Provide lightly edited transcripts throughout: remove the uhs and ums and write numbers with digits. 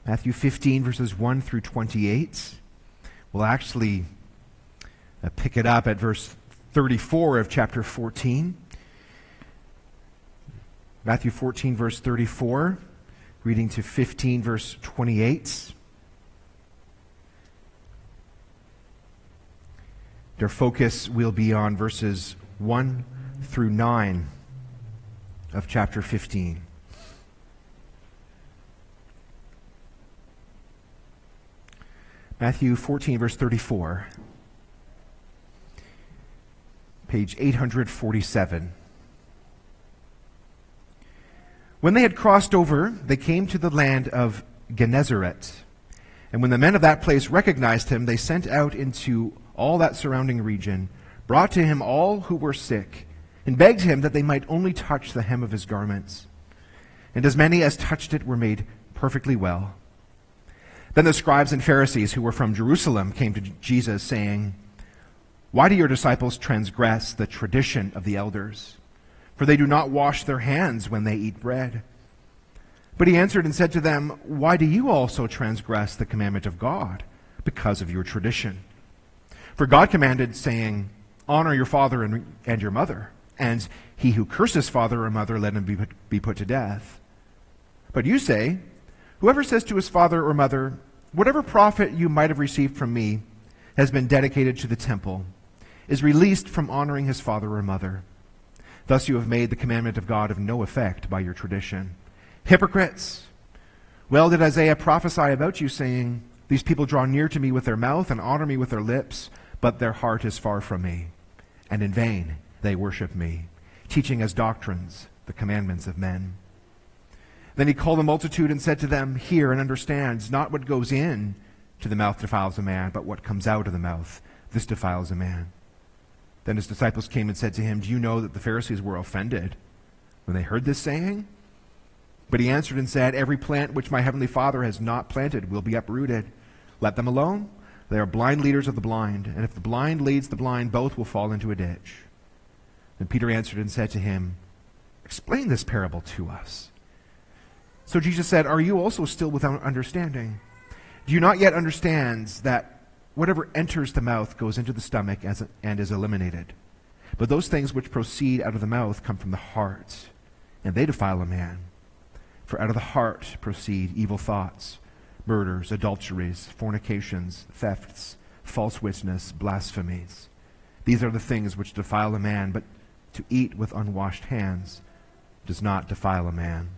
Matthew 15, verses 1 through 28. We'll actually pick it up at verse 34 of chapter 14. Matthew 14, verse 34, reading to 15, verse 28. Their focus will be on verses 1 through 9 of chapter 15. Matthew 14, verse 34, page 847. When they had crossed over, they came to the land of Gennesaret. And when the men of that place recognized him, they sent out into all that surrounding region, brought to him all who were sick, and begged him that they might only touch the hem of his garments. And as many as touched it were made perfectly well. Then the scribes and Pharisees who were from Jerusalem came to Jesus, saying, "Why do your disciples transgress the tradition of the elders? For they do not wash their hands when they eat bread." But he answered and said to them, "Why do you also transgress the commandment of God? Because of your tradition. For God commanded, saying, 'Honor your father and your mother,' and 'He who curses father or mother, let him be put to death.' But you say, 'Whoever says to his father or mother, whatever profit you might have received from me has been dedicated to the temple,' is released from honoring his father or mother. Thus you have made the commandment of God of no effect by your tradition. Hypocrites! Well did Isaiah prophesy about you, saying, 'These people draw near to me with their mouth and honor me with their lips, but their heart is far from me. And in vain they worship me, teaching as doctrines the commandments of men.' Then he called the multitude and said to them, 'Hear and understand, not what goes in to the mouth defiles a man, but what comes out of the mouth, this defiles a man.' Then his disciples came and said to him, 'Do you know that the Pharisees were offended when they heard this saying?' But he answered and said, 'Every plant which my heavenly Father has not planted will be uprooted. Let them alone. They are blind leaders of the blind. And if the blind leads the blind, both will fall into a ditch.' Then Peter answered and said to him, 'Explain this parable to us.' So Jesus said, 'Are you also still without understanding? Do you not yet understand that whatever enters the mouth goes into the stomach and is eliminated? But those things which proceed out of the mouth come from the heart, and they defile a man. For out of the heart proceed evil thoughts, murders, adulteries, fornications, thefts, false witness, blasphemies. These are the things which defile a man, but to eat with unwashed hands does not defile a man.'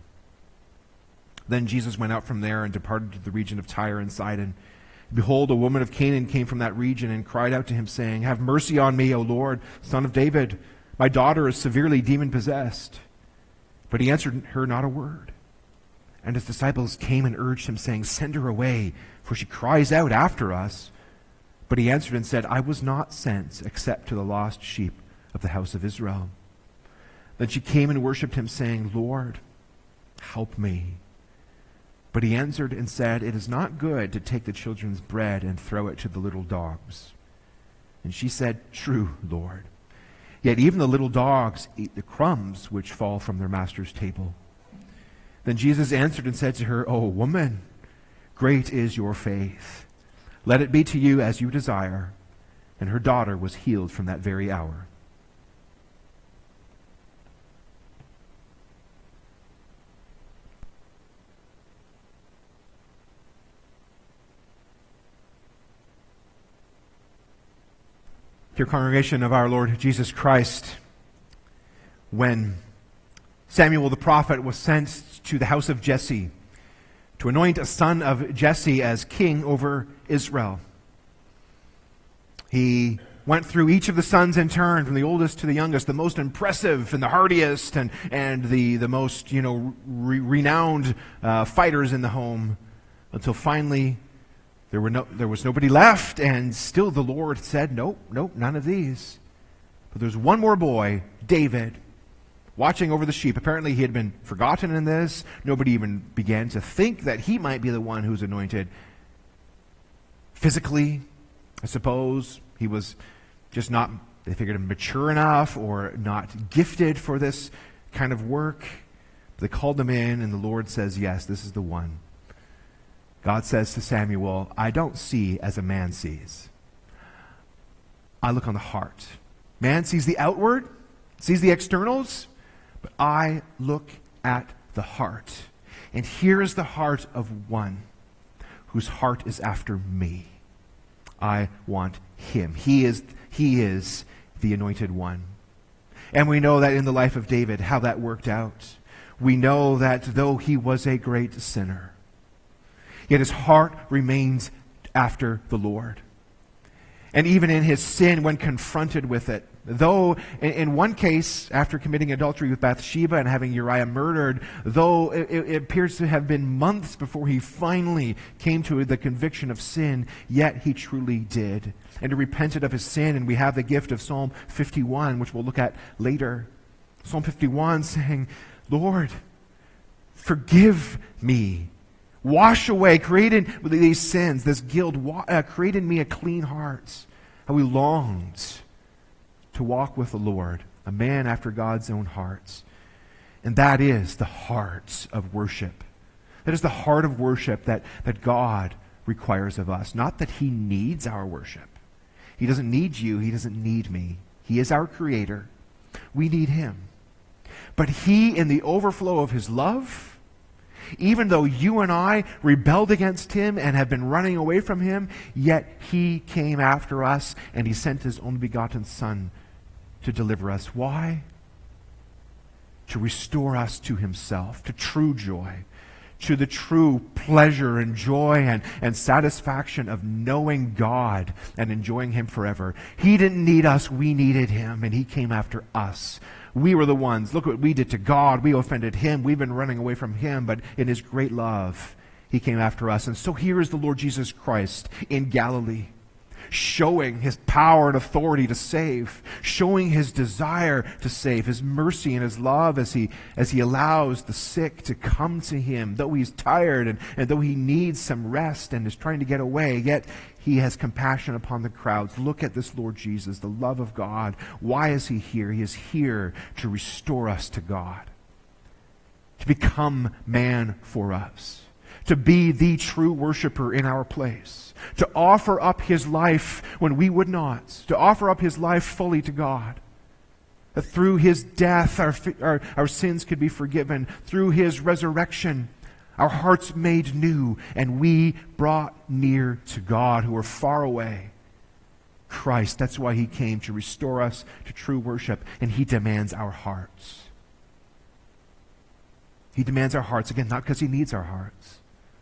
Then Jesus went out from there and departed to the region of Tyre and Sidon. Behold, a woman of Canaan came from that region and cried out to him, saying, 'Have mercy on me, O Lord, Son of David. My daughter is severely demon-possessed.' But he answered her not a word. And his disciples came and urged him, saying, 'Send her away, for she cries out after us.' But he answered and said, 'I was not sent except to the lost sheep of the house of Israel.' Then she came and worshipped him, saying, 'Lord, help me.' But he answered and said, 'It is not good to take the children's bread and throw it to the little dogs.' And she said, 'True, Lord. Yet even the little dogs eat the crumbs which fall from their master's table.' Then Jesus answered and said to her, 'O woman, great is your faith. Let it be to you as you desire.' And her daughter was healed from that very hour." Dear congregation of our Lord Jesus Christ, when Samuel the prophet was sent to the house of Jesse to anoint a son of Jesse as king over Israel, he went through each of the sons in turn, from the oldest to the youngest, the most impressive and the hardiest and the most renowned fighters in the home, until finally there was nobody left, and still the Lord said, nope, none of these. But there's one more boy, David, watching over the sheep. Apparently he had been forgotten in this. Nobody even began to think that he might be the one who's anointed. Physically, I suppose, he was just not, they figured, mature enough or not gifted for this kind of work. They called him in, and the Lord says, yes, this is the one. God says to Samuel, I don't see as a man sees. I look on the heart. Man sees the outward, sees the externals, but I look at the heart. And here is the heart of one whose heart is after me. I want him. He is the anointed one. And we know that in the life of David, how that worked out. We know that though he was a great sinner, yet his heart remains after the Lord. And even in his sin, when confronted with it, though in one case, after committing adultery with Bathsheba and having Uriah murdered, though it appears to have been months before he finally came to the conviction of sin, yet he truly did. And he repented of his sin, and we have the gift of Psalm 51, which we'll look at later. Psalm 51 saying, Lord, forgive me. Wash away, create in these sins, this guilt, create in me a clean heart. How he longed to walk with the Lord, a man after God's own heart. And that is the heart of worship. That is the heart of worship that God requires of us. Not that he needs our worship. He doesn't need you. He doesn't need me. He is our creator. We need him. But he, in the overflow of his love, even though you and I rebelled against him and have been running away from him, yet he came after us and he sent his only begotten Son to deliver us. Why? To restore us to himself, to true joy, to the true pleasure and joy and satisfaction of knowing God and enjoying him forever. He didn't need us, we needed him, and he came after us. We were the ones. Look what we did to God. We offended him. We've been running away from him, but in his great love, he came after us. And so here is the Lord Jesus Christ in Galilee, showing his power and authority to save, showing his desire to save, his mercy and his love as he allows the sick to come to him, though he's tired and though he needs some rest and is trying to get away, yet he has compassion upon the crowds. Look at this Lord Jesus, the love of God. Why is he here? He is here to restore us to God, to become man for us, to be the true worshiper in our place, to offer up his life when we would not, to offer up his life fully to God. That through his death our sins could be forgiven. Through his resurrection our hearts made new, and we brought near to God who are far away. Christ, that's why he came, to restore us to true worship, and he demands our hearts. He demands our hearts, again, not because he needs our hearts,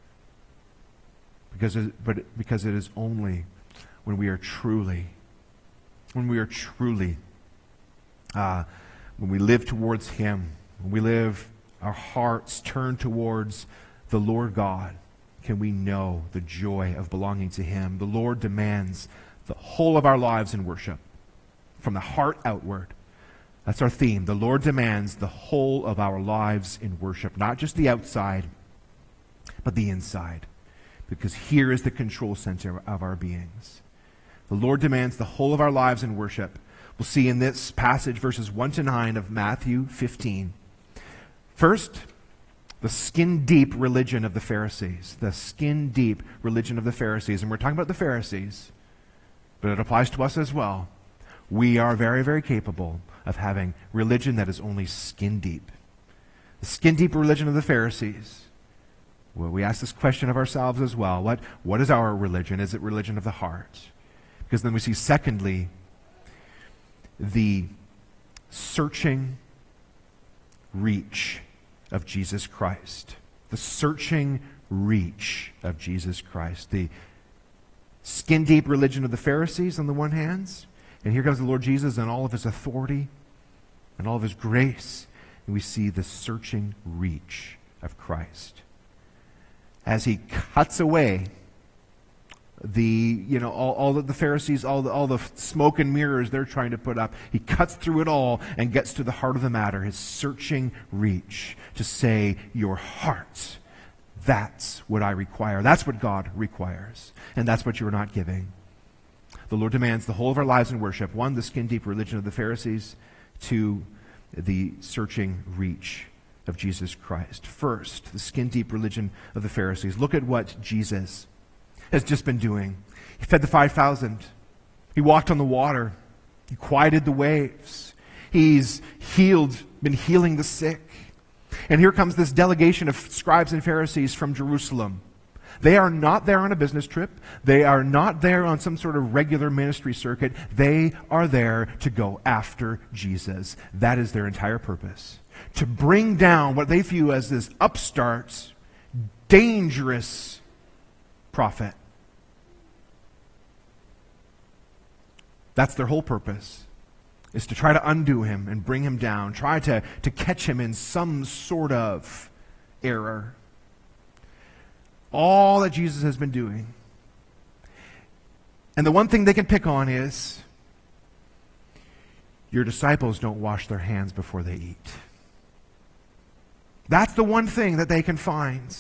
but because it is only when we are truly, when we live towards him, when we live, our hearts turn towards the Lord God, can we know the joy of belonging to him. The Lord demands the whole of our lives in worship, from the heart outward. That's our theme. The Lord demands the whole of our lives in worship, not just the outside, but the inside, because here is the control center of our beings. The Lord demands the whole of our lives in worship. We'll see in this passage verses 1 to 9 of Matthew 15. First, the skin-deep religion of the Pharisees. The skin-deep religion of the Pharisees. And we're talking about the Pharisees, but it applies to us as well. We are very, very capable of having religion that is only skin-deep. The skin-deep religion of the Pharisees. Well, we ask this question of ourselves as well. What is our religion? Is it religion of the heart? Because then we see, secondly, the searching reach of Jesus Christ. The searching reach of Jesus Christ. The skin-deep religion of the Pharisees on the one hand, and here comes the Lord Jesus in all of his authority and all of his grace, and we see the searching reach of Christ. As he cuts away all of the Pharisees, all the smoke and mirrors they're trying to put up. He cuts through it all and gets to the heart of the matter, his searching reach to say, your heart, that's what I require. That's what God requires. And that's what you're not giving. The Lord demands the whole of our lives in worship. 1, the skin-deep religion of the Pharisees. 2, the searching reach of Jesus Christ. First, the skin-deep religion of the Pharisees. Look at what Jesus has just been doing. He fed the 5,000. He walked on the water. He quieted the waves. He's been healing the sick. And here comes this delegation of scribes and Pharisees from Jerusalem. They are not there on a business trip. They are not there on some sort of regular ministry circuit. They are there to go after Jesus. That is their entire purpose. To bring down what they view as this upstart, dangerous prophet. That's their whole purpose, is to try to undo him and bring him down, try to catch him in some sort of error. All that Jesus has been doing. And the one thing they can pick on is, your disciples don't wash their hands before they eat. That's the one thing that they can find.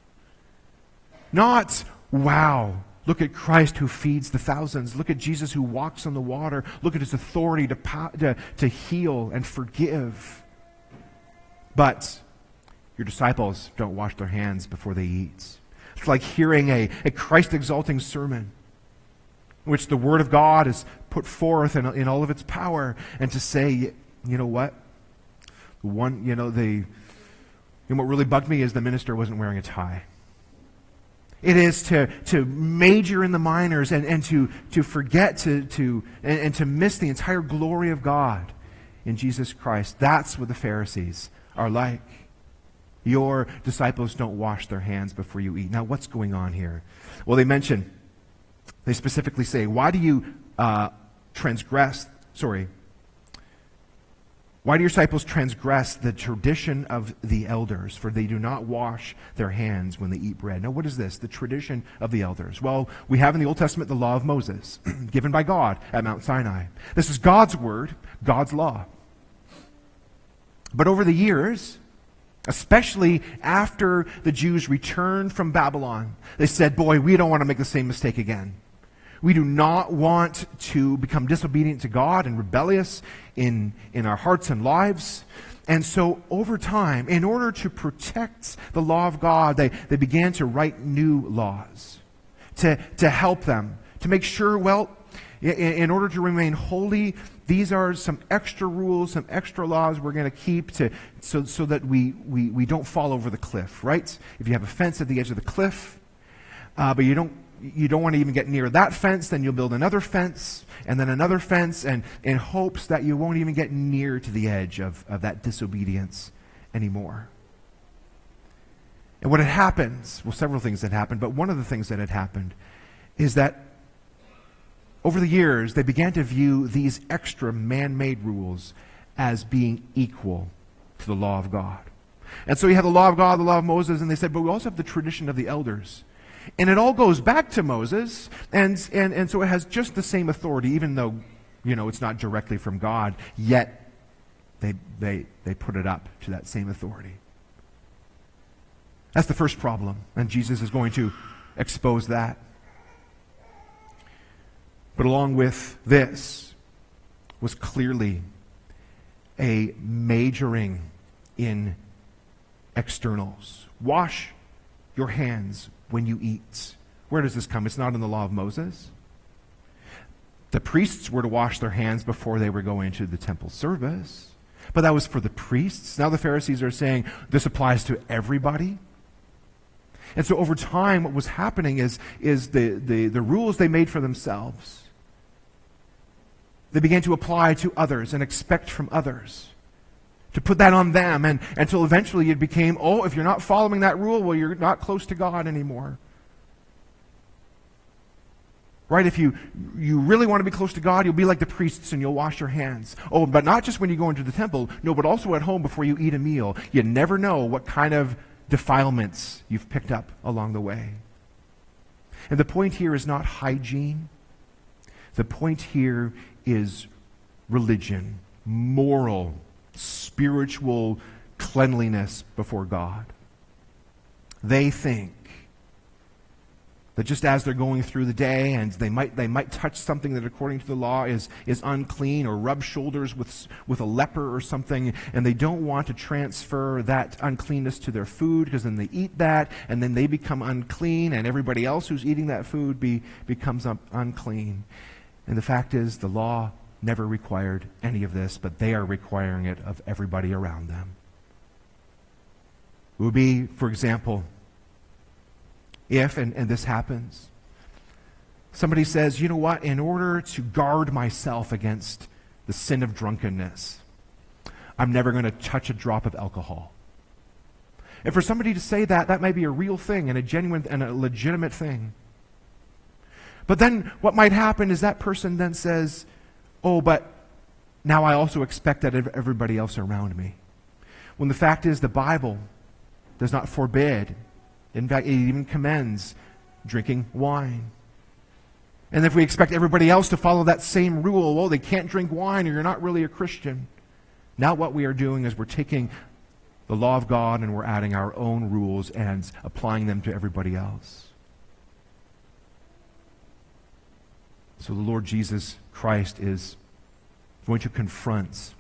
Not, wow, look at Christ who feeds the thousands. Look at Jesus who walks on the water. Look at his authority to heal and forgive. But your disciples don't wash their hands before they eat. It's like hearing a Christ-exalting sermon in which the Word of God is put forth in all of its power, and to say, you know what? What really bugged me is the minister wasn't wearing a tie. It is to major in the minors and to forget and to miss the entire glory of God in Jesus Christ. That's what the Pharisees are like. Your disciples don't wash their hands before you eat. Now, what's going on here? Well, they specifically say, why do you why do your disciples transgress the tradition of the elders? For they do not wash their hands when they eat bread. Now, what is this? The tradition of the elders. Well, we have in the Old Testament the law of Moses, given by God at Mount Sinai. This is God's word, God's law. But over the years, especially after the Jews returned from Babylon, they said, boy, we don't want to make the same mistake again. We do not want to become disobedient to God and rebellious in our hearts and lives. And so over time, in order to protect the law of God, they began to write new laws to help them, to make sure, well, in order to remain holy, these are some extra rules, some extra laws we're going to keep so that we don't fall over the cliff, right? If you have a fence at the edge of the cliff, but you don't want to even get near that fence, then you'll build another fence, and then another fence, and in hopes that you won't even get near to the edge of that disobedience anymore. And what had happened, well, several things had happened, but one of the things that had happened is that over the years, they began to view these extra man-made rules as being equal to the law of God. And so you have the law of God, the law of Moses, and they said, but we also have the tradition of the elders. And it all goes back to Moses, and so it has just the same authority, even though, it's not directly from God, yet they put it up to that same authority. That's the first problem, and Jesus is going to expose that. But along with this was clearly a majoring in externals. Wash your hands when you eat. Where does this come? It's not in the law of Moses. The priests were to wash their hands before they were going to the temple service. But that was for the priests. Now the Pharisees are saying this applies to everybody. And so over time what was happening is the rules they made for themselves, they began to apply to others and expect from others, to put that on them, and until eventually it became, if you're not following that rule, well, you're not close to God anymore. Right? If you really want to be close to God, you'll be like the priests and you'll wash your hands. But not just when you go into the temple, no, but also at home before you eat a meal. You never know what kind of defilements you've picked up along the way. And the point here is not hygiene. The point here is religion, moral, spiritual cleanliness before God. They think That just as they're going through the day and they might touch something that according to the law is unclean, or rub shoulders with a leper or something, and they don't want to transfer that uncleanness to their food, because then they eat that and then they become unclean, and everybody else who's eating that food becomes unclean. And the fact is, the law never required any of this, but they are requiring it of everybody around them. It would be, for example, if, and this happens, somebody says, you know what, in order to guard myself against the sin of drunkenness, I'm never going to touch a drop of alcohol. And for somebody to say that, that might be a real thing and a genuine and a legitimate thing. But then what might happen is that person then says, oh, but now I also expect that of everybody else around me. When the fact is, the Bible does not forbid. In fact, it even commends drinking wine. And if we expect everybody else to follow that same rule, well, they can't drink wine or you're not really a Christian. Now what we are doing is we're taking the law of God and we're adding our own rules and applying them to everybody else. So the Lord Jesus Christ is going to confront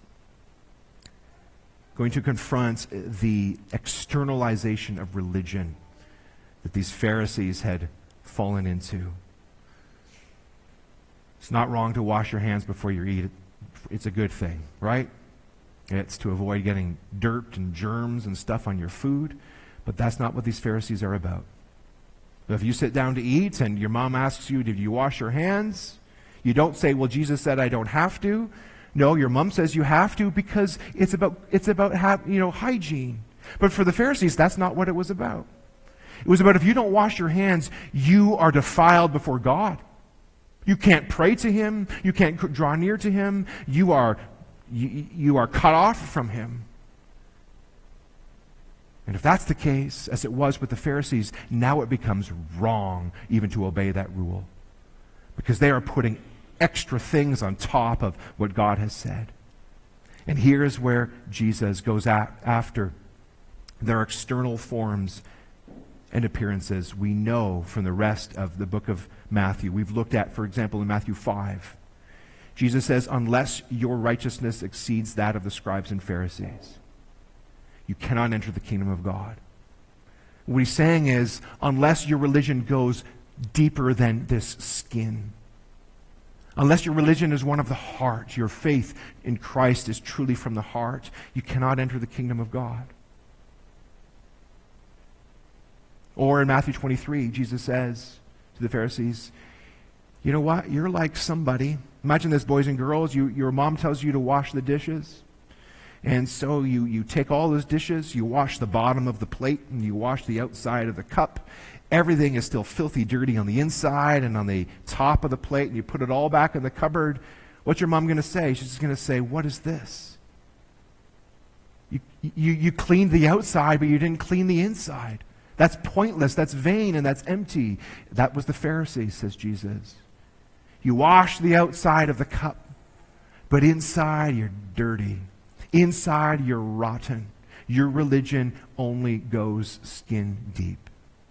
the externalization of religion that these Pharisees had fallen into. It's not wrong to wash your hands before you eat. It's a good thing, right? It's to avoid getting dirt and germs and stuff on your food. But that's not what these Pharisees are about. If you sit down to eat and your mom asks you, did you wash your hands? You don't say, well, Jesus said I don't have to. No, your mom says you have to, because it's about hygiene. But for the Pharisees, that's not what it was about. It was about, if you don't wash your hands, you are defiled before God. You can't pray to Him. You can't draw near to Him. You are cut off from Him. And if that's the case, as it was with the Pharisees, now it becomes wrong even to obey that rule, because they are putting extra things on top of what God has said. And here is where Jesus goes after their external forms and appearances. We know from the rest of the book of Matthew. We've looked at, for example, in Matthew 5. Jesus says, unless your righteousness exceeds that of the scribes and Pharisees, you cannot enter the kingdom of God. What he's saying is, unless your religion goes deeper than this skin, unless your religion is one of the heart, your faith in Christ is truly from the heart, you cannot enter the kingdom of God. Or in Matthew 23, Jesus says to the Pharisees, you know what? You're like somebody. Imagine this, boys and girls. Your mom tells you to wash the dishes. And so you take all those dishes, you wash the bottom of the plate, and you wash the outside of the cup. Everything is still filthy dirty on the inside and on the top of the plate, and you put it all back in the cupboard. What's your mom going to say? She's just going to say, what is this? You cleaned the outside, but you didn't clean the inside. That's pointless, that's vain, and that's empty. That was the Pharisees, says Jesus. You wash the outside of the cup, but inside you're dirty. Inside you're rotten. Your religion only goes skin deep.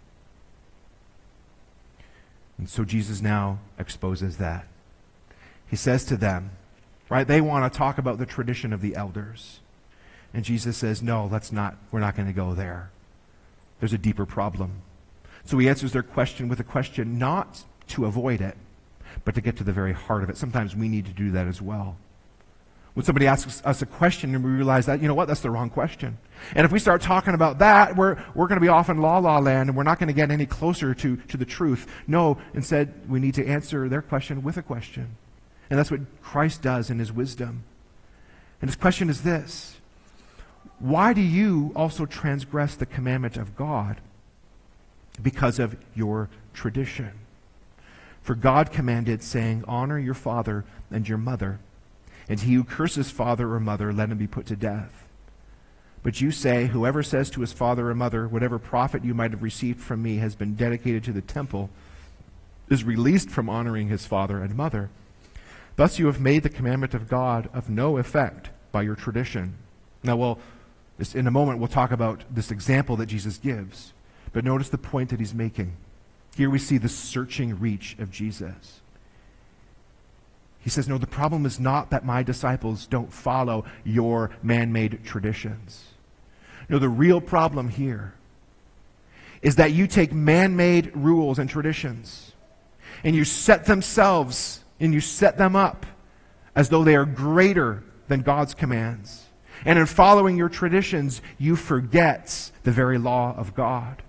And so Jesus now exposes that. He says to them, right, they want to talk about the tradition of the elders. And Jesus says, no, we're not going to go there. There's a deeper problem. So he answers their question with a question, not to avoid it, but to get to the very heart of it. Sometimes we need to do that as well. When somebody asks us a question and we realize that, you know what, that's the wrong question. And if we start talking about that, we're going to be off in la-la land and we're not going to get any closer to the truth. No, instead, we need to answer their question with a question. And that's what Christ does in His wisdom. And His question is this: why do you also transgress the commandment of God? Because of your tradition. For God commanded, saying, honor your father and your mother, and he who curses father or mother, let him be put to death. But you say, whoever says to his father or mother, whatever profit you might have received from me has been dedicated to the temple, is released from honoring his father and mother. Thus you have made the commandment of God of no effect by your tradition. Now, in a moment, we'll talk about this example that Jesus gives. But notice the point that he's making. Here we see the searching reach of Jesus. He says, no, the problem is not that my disciples don't follow your man-made traditions. No, the real problem here is that you take man-made rules and traditions and you set themselves and you set them up as though they are greater than God's commands. And in following your traditions, you forget the very law of God.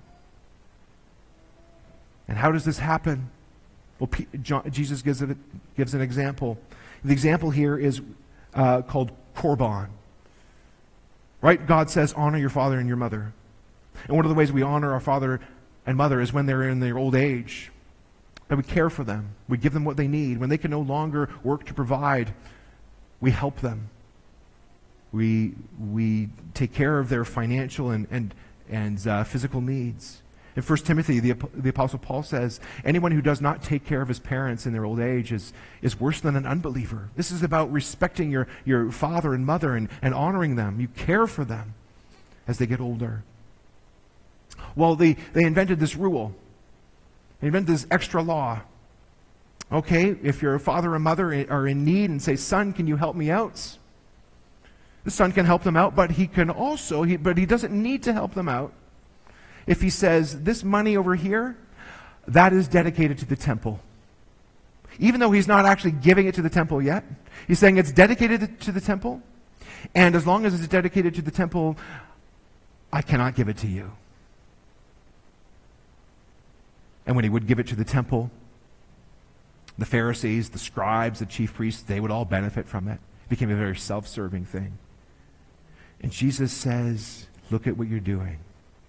And how does this happen? Well, Jesus gives an example. The example here is called Korban. Right? God says, honor your father and your mother. And one of the ways we honor our father and mother is when they're in their old age. That we care for them. We give them what they need. When they can no longer work to provide, we help them. We take care of their financial and physical needs. In 1 Timothy, the Apostle Paul says, anyone who does not take care of his parents in their old age is worse than an unbeliever. This is about respecting your father and mother and honoring them. You care for them as they get older. Well, they invented this rule. They invented this extra law. Okay, if your father and mother are in need and say, son, can you help me out? The son can help them out, but he doesn't need to help them out. If he says, this money over here, that is dedicated to the temple. Even though he's not actually giving it to the temple yet, he's saying it's dedicated to the temple, and as long as it's dedicated to the temple, I cannot give it to you. And when he would give it to the temple, the Pharisees, the scribes, the chief priests, they would all benefit from it. It became a very self-serving thing. And Jesus says, look at what you're doing.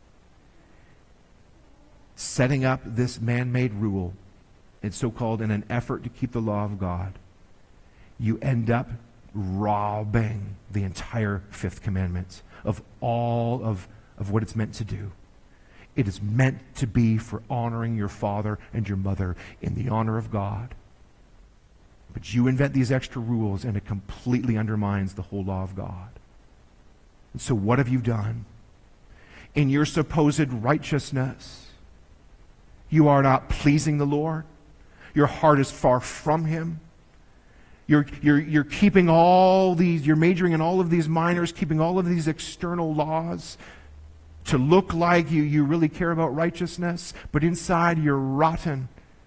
Setting up this man-made rule, and so-called in an effort to keep the law of God, you end up robbing the entire fifth commandment of all of what it's meant to do. It is meant to be for honoring your father and your mother in the honor of God. But you invent these extra rules and it completely undermines the whole law of God. And so what have you done? In your supposed righteousness, you are not pleasing the Lord. Your heart is far from Him. You're keeping all these, you're majoring in all of these minors, keeping all of these external laws to look like you really care about righteousness, but inside you're rotten.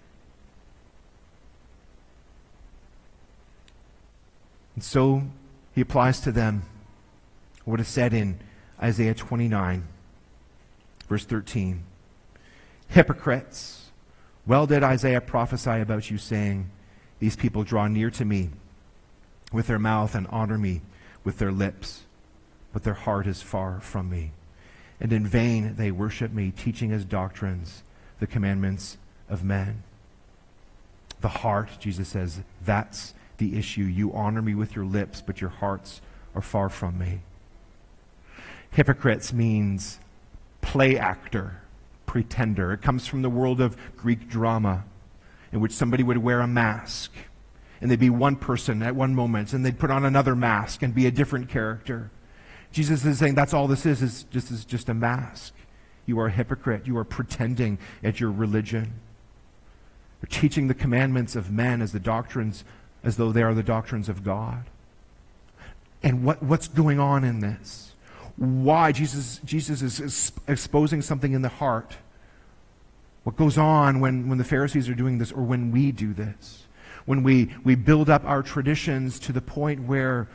And so he applies to them what is said in Isaiah 29, verse 13. Hypocrites, well did Isaiah prophesy about you, saying, these people draw near to me with their mouth and honor me with their lips, but their heart is far from me. And in vain they worship me, teaching as doctrines the commandments of men. The heart, Jesus says, that's the issue. You honor me with your lips, but your hearts are far from me. Hypocrites means play actor, pretender. It comes from the world of Greek drama, in which somebody would wear a mask, and they'd be one person at one moment, and they'd put on another mask and be a different character. Jesus is saying that's all this is just a mask. You are a hypocrite. You are pretending at your religion. You're teaching the commandments of men as though they are the doctrines of God. And what's going on in this? Why? Jesus is exposing something in the heart. What goes on when the Pharisees are doing this, or when we do this? When we build up our traditions to the point where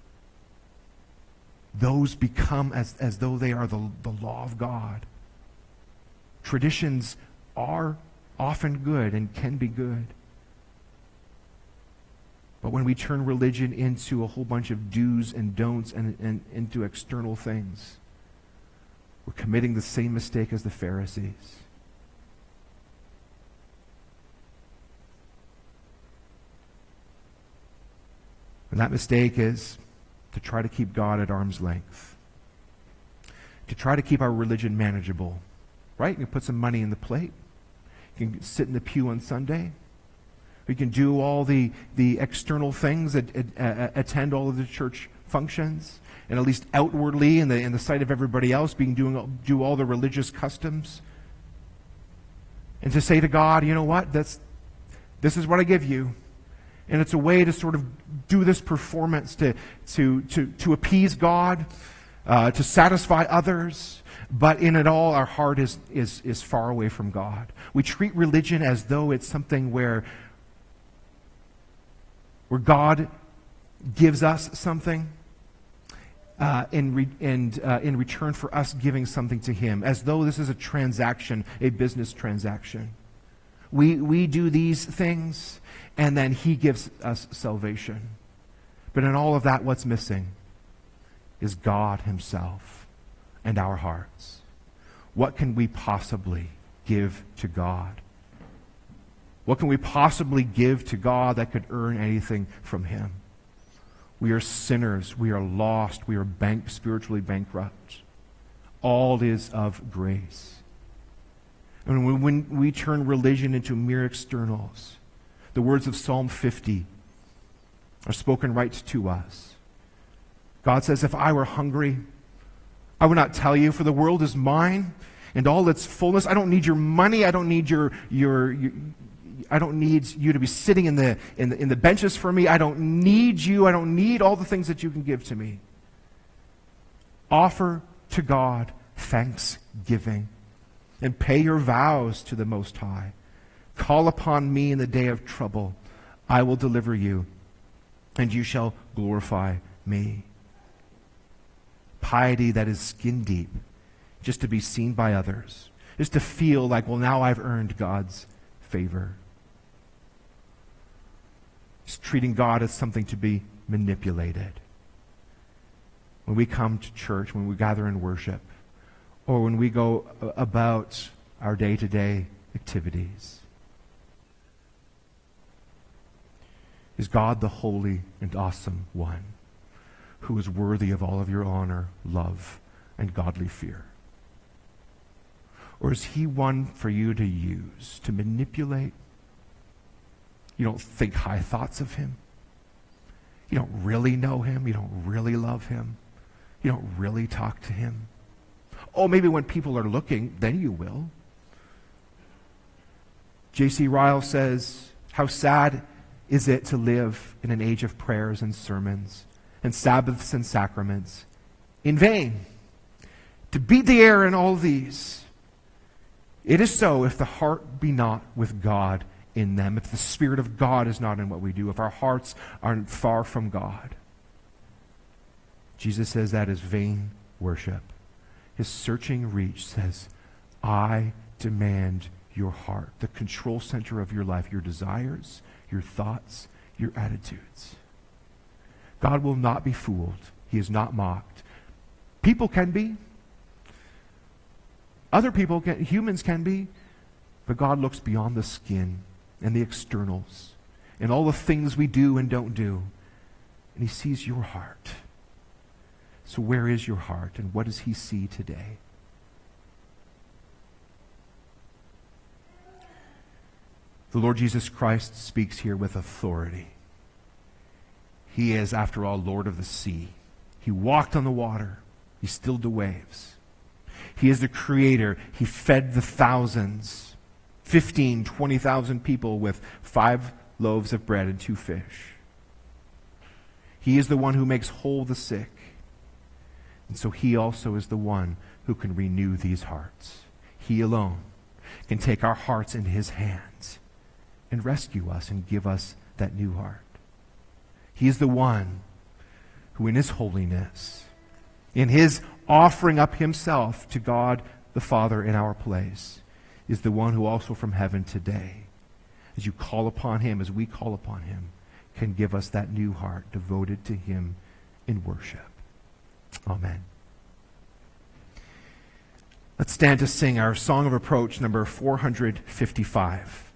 those become as though they are the law of God. Traditions are often good and can be good. But when we turn religion into a whole bunch of do's and don'ts and into external things, we're committing the same mistake as the Pharisees. And that mistake is to try to keep God at arm's length. To try to keep our religion manageable. Right? You can put some money in the plate. You can sit in the pew on Sunday. We can do all the external things, attend all of the church functions, and at least outwardly, in the sight of everybody else, do all the religious customs. And to say to God, you know what, this is what I give you. And it's a way to sort of do this performance to appease God, to satisfy others. But in it all, our heart is far away from God. We treat religion as though it's something where God gives us something in return for us giving something to Him, as though this is a transaction, a business transaction. We do these things, and then He gives us salvation. But in all of that, what's missing is God Himself and our hearts. What can we possibly give to God? What can we possibly give to God that could earn anything from Him? We are sinners. We are lost. We are spiritually bankrupt. All is of grace. And when we turn religion into mere externals, the words of Psalm 50 are spoken right to us. God says, if I were hungry, I would not tell you, for the world is mine and all its fullness. I don't need your money. I don't need I don't need you to be sitting in the benches for me. I don't need you. I don't need all the things that you can give to me. Offer to God thanksgiving and pay your vows to the Most High. Call upon me in the day of trouble. I will deliver you, and you shall glorify me. Piety that is skin deep, just to be seen by others, just to feel like, well, now I've earned God's favor. Just treating God as something to be manipulated. When we come to church, when we gather in worship, or when we go about our day-to-day activities. Is God the holy and awesome one who is worthy of all of your honor, love, and godly fear? Or is He one for you to use, to manipulate? You don't think high thoughts of Him. You don't really know Him. You don't really love Him. You don't really talk to Him. Oh, maybe when people are looking, then you will. J.C. Ryle says, how sad is it to live in an age of prayers and sermons and Sabbaths and sacraments in vain, to beat the air in all these. It is so if the heart be not with God in them, if the Spirit of God is not in what we do, if our hearts are far from God. Jesus says that is vain worship. His searching reach says, I demand your heart, the control center of your life, your desires, your thoughts, your attitudes. God will not be fooled. He is not mocked. People can be. Other people can, humans can be. But God looks beyond the skin and the externals and all the things we do and don't do. And He sees your heart. So where is your heart, and what does He see today? The Lord Jesus Christ speaks here with authority. He is, after all, Lord of the sea. He walked on the water. He stilled the waves. He is the Creator. He fed the thousands, 15, 20,000 people with 5 loaves of bread and 2 fish. He is the one who makes whole the sick. And so He also is the one who can renew these hearts. He alone can take our hearts into His hands and rescue us and give us that new heart. He is the one who in His holiness, in His offering up Himself to God the Father in our place, is the one who also from heaven today, as you call upon Him, as we call upon Him, can give us that new heart devoted to Him in worship. Amen. Let's stand to sing our Song of Approach, number 455.